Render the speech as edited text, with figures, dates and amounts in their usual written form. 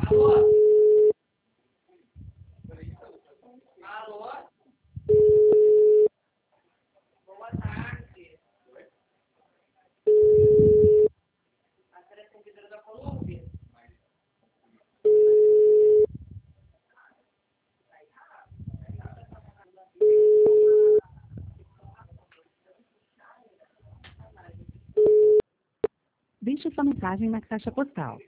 Alô? Boa tarde. A telefonidora da Colômbia? Deixe sua mensagem na caixa postal.